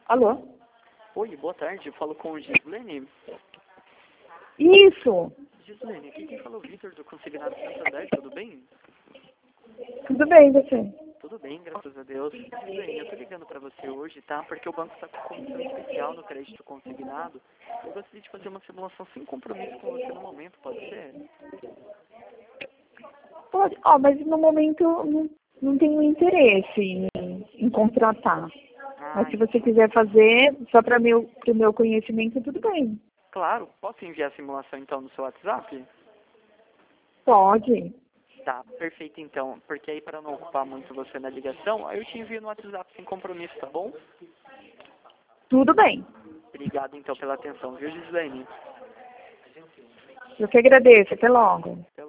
Alô? Oi, boa tarde. Eu falo com o Gislene. Isso! Gislene, aqui quem fala é o Vitor do Consignado Santander, tudo bem? Tudo bem, você? Tudo bem, graças a Deus. Gislene, eu tô ligando pra você hoje, tá? Porque o banco tá com comissão especial no crédito consignado. Eu gostaria de fazer uma simulação sem compromisso com você no momento, pode ser? Pode, mas no momento não tenho interesse em contratar. Mas se você quiser fazer, só para o meu conhecimento, tudo bem. Claro, posso enviar a simulação então no seu WhatsApp? Pode. Tá, perfeito então. Porque aí para não ocupar muito você na ligação, aí eu te envio no WhatsApp sem compromisso, tá bom? Tudo bem. Obrigado então pela atenção, viu, Gislene? Eu que agradeço. Até logo.